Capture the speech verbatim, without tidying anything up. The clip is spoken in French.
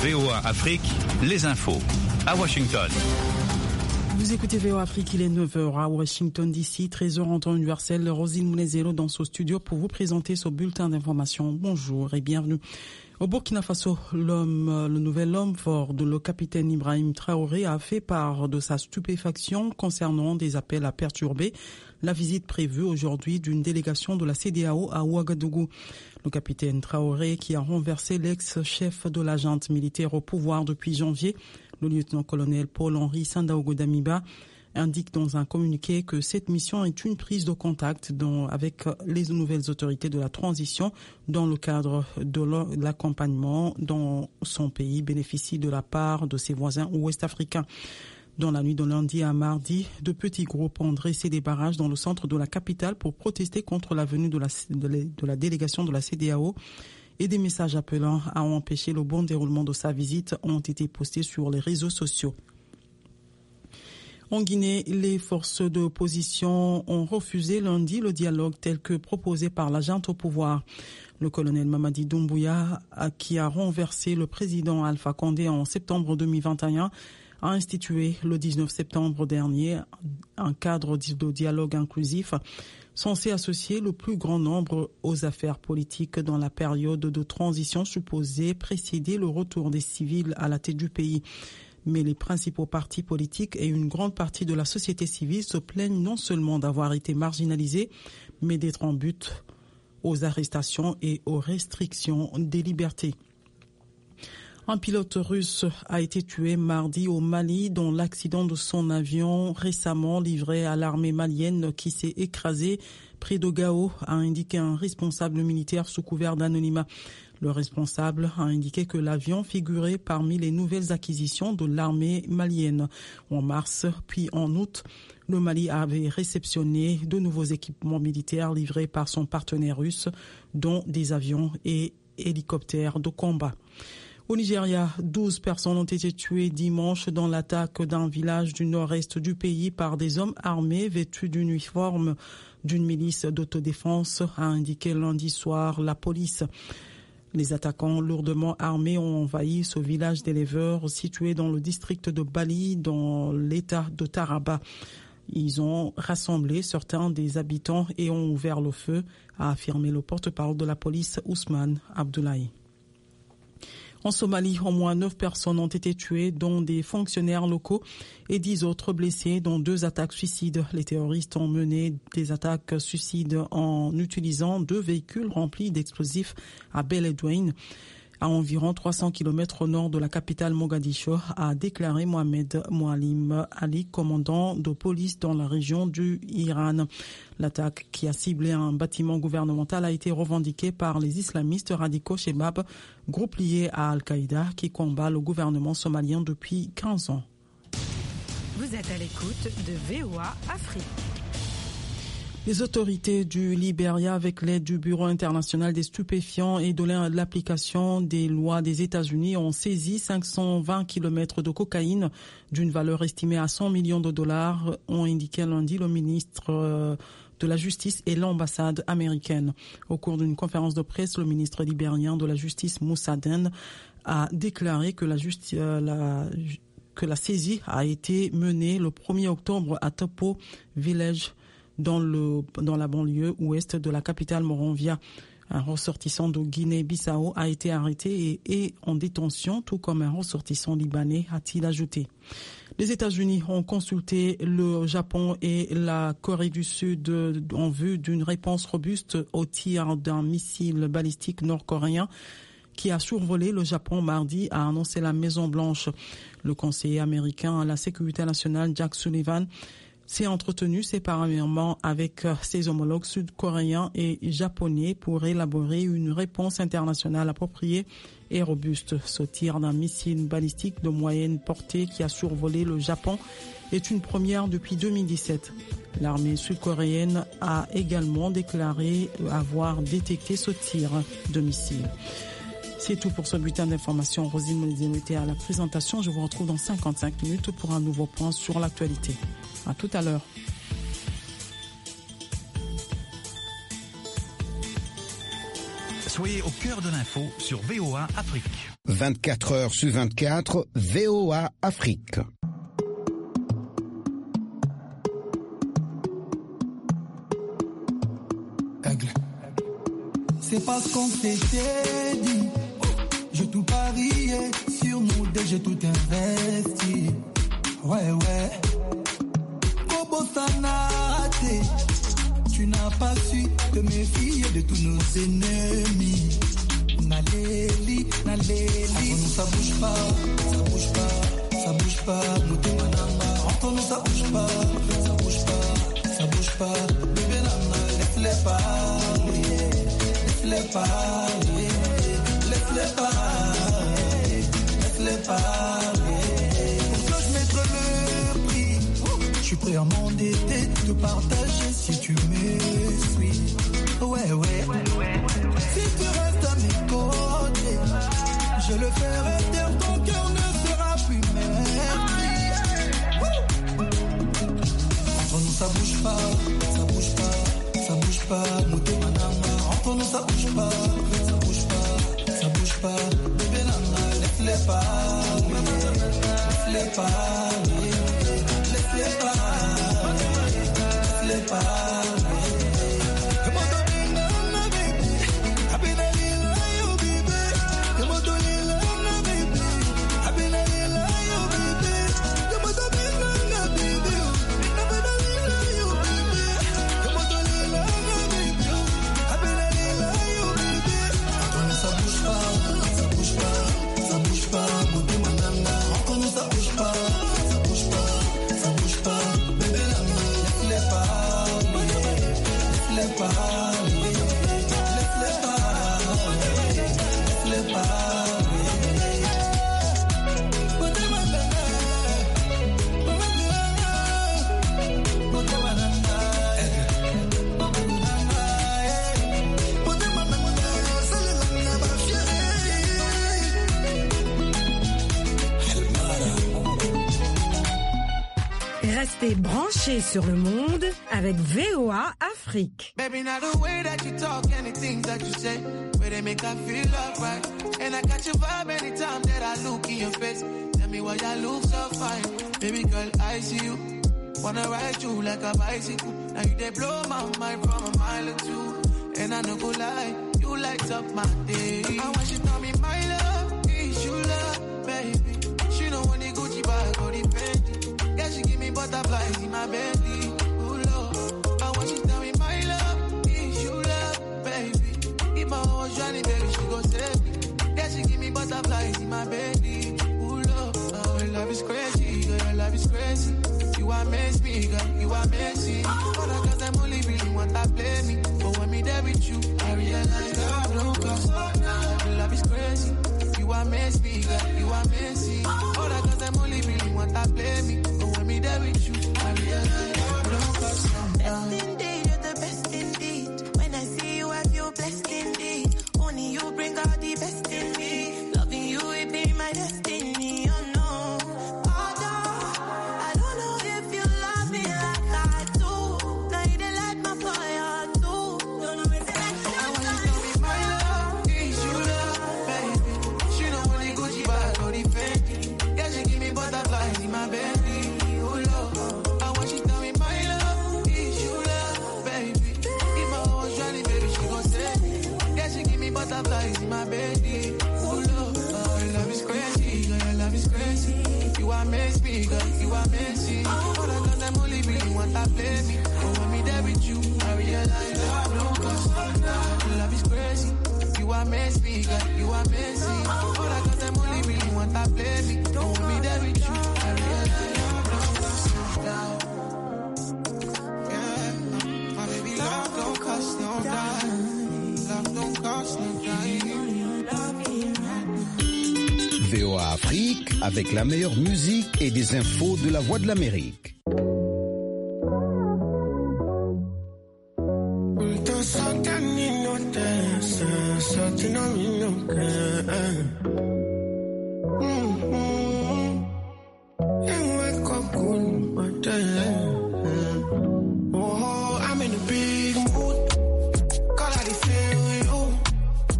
V O A Afrique, les infos à Washington. Vous écoutez V O A Afrique, il est neuf heures à Washington D C, treize heures en temps universel. Rosine Mounezelo dans ce studio pour vous présenter ce bulletin d'information. Bonjour et bienvenue. Au Burkina Faso, l'homme, le nouvel homme fort de le capitaine Ibrahim Traoré a fait part de sa stupéfaction concernant des appels à perturber la visite prévue aujourd'hui d'une délégation de la C E D E A O à Ouagadougou. Le capitaine Traoré, qui a renversé l'ex-chef de la junte militaire au pouvoir depuis janvier, le lieutenant-colonel Paul-Henri Sandaogo Damiba, indique dans un communiqué que cette mission est une prise de contact dans, avec les nouvelles autorités de la transition dans le cadre de l'accompagnement dont son pays bénéficie de la part de ses voisins ouest-africains. Dans la nuit de lundi à mardi, de petits groupes ont dressé des barrages dans le centre de la capitale pour protester contre la venue de la, de la, de la délégation de la C E D E A O et des messages appelant à empêcher le bon déroulement de sa visite ont été postés sur les réseaux sociaux. En Guinée, les forces d'opposition ont refusé lundi le dialogue tel que proposé par la junte au pouvoir. Le colonel Mamadi Doumbouya, qui a renversé le président Alpha Condé en septembre deux mille vingt et un, a institué le dix-neuf septembre dernier un cadre de dialogue inclusif censé associer le plus grand nombre aux affaires politiques dans la période de transition supposée précéder le retour des civils à la tête du pays. Mais les principaux partis politiques et une grande partie de la société civile se plaignent non seulement d'avoir été marginalisés, mais d'être en but aux arrestations et aux restrictions des libertés. Un pilote russe a été tué mardi au Mali dans l'accident de son avion récemment livré à l'armée malienne qui s'est écrasé près de Gao, a indiqué un responsable militaire sous couvert d'anonymat. Le responsable a indiqué que l'avion figurait parmi les nouvelles acquisitions de l'armée malienne. En mars, puis en août, le Mali avait réceptionné de nouveaux équipements militaires livrés par son partenaire russe, dont des avions et hélicoptères de combat. Au Nigeria, douze personnes ont été tuées dimanche dans l'attaque d'un village du nord-est du pays par des hommes armés vêtus d'uniformes d'une milice d'autodéfense, a indiqué lundi soir la police. Les attaquants lourdement armés ont envahi ce village d'éleveurs situé dans le district de Bali, dans l'état de Taraba. Ils ont rassemblé certains des habitants et ont ouvert le feu, a affirmé le porte-parole de la police Ousmane Abdoulaye. En Somalie, au moins neuf personnes ont été tuées, dont des fonctionnaires locaux et dix autres blessés, dont deux attaques suicides. Les terroristes ont mené des attaques suicides en utilisant deux véhicules remplis d'explosifs à Beledweyne, à environ trois cents kilomètres au nord de la capitale Mogadiscio, a déclaré Mohamed Moualim Ali, commandant de police dans la région du Iran. L'attaque qui a ciblé un bâtiment gouvernemental a été revendiquée par les islamistes radicaux Shebab, groupe lié à Al-Qaïda qui combat le gouvernement somalien depuis quinze ans. Vous êtes à l'écoute de V O A Afrique. Les autorités du Libéria, avec l'aide du Bureau international des stupéfiants et de l'application des lois des États-Unis, ont saisi cinq cent vingt kilomètres de cocaïne d'une valeur estimée à cent millions de dollars, ont indiqué lundi le ministre de la Justice et l'ambassade américaine. Au cours d'une conférence de presse, le ministre libérien de la Justice, Moussa Den, a déclaré que la, justi- la, que la saisie a été menée le premier octobre à Topo Village, dans le dans la banlieue ouest de la capitale Monrovia. Un ressortissant de Guinée-Bissau a été arrêté et est en détention, tout comme un ressortissant libanais, a-t-il ajouté. Les États-Unis ont consulté le Japon et la Corée du Sud en vue d'une réponse robuste au tir d'un missile balistique nord-coréen qui a survolé le Japon mardi, a annoncé la Maison-Blanche. Le conseiller américain à la sécurité nationale, Jack Sullivan, s'est entretenu séparément avec ses homologues sud-coréens et japonais pour élaborer une réponse internationale appropriée et robuste. Ce tir d'un missile balistique de moyenne portée qui a survolé le Japon est une première depuis deux mille dix-sept. L'armée sud-coréenne a également déclaré avoir détecté ce tir de missile. C'est tout pour ce bulletin d'information. Rosine Monézéno était à la présentation. Je vous retrouve dans cinquante-cinq minutes pour un nouveau point sur l'actualité. À tout à l'heure. Soyez au cœur de l'info sur V O A Afrique. vingt-quatre heures sur vingt-quatre, V O A Afrique. C'est parce qu'on s'était dit, j'ai tout parié sur nous deux, j'ai tout investi. Ouais, ouais. Kobo Sanate, tu n'as pas su te méfier de tous nos ennemis. Naléli, Naléli. Entre nous ça bouge pas, ça bouge pas, ça bouge pas. Nous t'es mananga. Entre nous ça bouge pas, ça bouge pas, ça bouge pas. Bébé nana, laisse-les parler. Laisse-les parler, laisse-les parler, laisse-les parler. Pour que je mette le prix, je suis prêt à m'endetter, te partager si tu me suis. Ouais, ouais, si tu restes à mes côtés, je le ferai taire, ton cœur ne sera plus meurtri. Entre nous ça bouge pas, ça bouge pas, ça bouge pas, nous t'es manama. Entre nous ça bouge pas, ça bouge pas, ça bouge pas. Bébé nana, laisse-les parler, laisse-les parler, laisse-les parler, laisse-les parler. Restez branchés sur le monde avec V O A Afrique. Baby, now the way that you talk and the things that you say, where they make I feel alright. And I got your vibe anytime that I look in your face. Tell me why you look so fine. Baby girl, I see you. Wanna ride you like a bicycle. Now you they blow my mind from a mile or two. And I no go lie, you light up my day. I want you to tell me my love is you love, baby. She know when the Gucci bag or the Fendi. Yeah, she give me butterflies in my belly. Ooh, Lord. I want you to tell me my love is you love, baby. If my heart was drowning, baby, she go save me. Yeah, she give me butterflies in my belly. Ooh, Lord. Oh, your love is crazy, girl, your love is crazy. You amaze me, girl, you amaze me. All the girls them only really want to play me. But when me there with you, I realize love don't cost. Your love is crazy. You amaze me, girl, you amaze me. All the girls them only really want to play me. But when me there with you, I realize love don't cost. Best indeed, you're the best indeed. When I see you, I feel blessed indeed. Only you bring out the best in me. Loving you, it be my destiny. Oh no. Butterflies in my belly. Oh Lord, oh, your love is crazy, girl, your love is crazy. You amaze me, girl, you amaze me. All the girls them only really want to play me. But when me there with you, I realize love don't cost. Your love is crazy. You amaze me, girl, you amaze me. All the girls them only really want to play me. But when me there with you, I realize love don't cost. Love, yeah, my baby, love don't cost no dime. V O A Afrique avec la meilleure musique et des infos de la Voix de l'Amérique.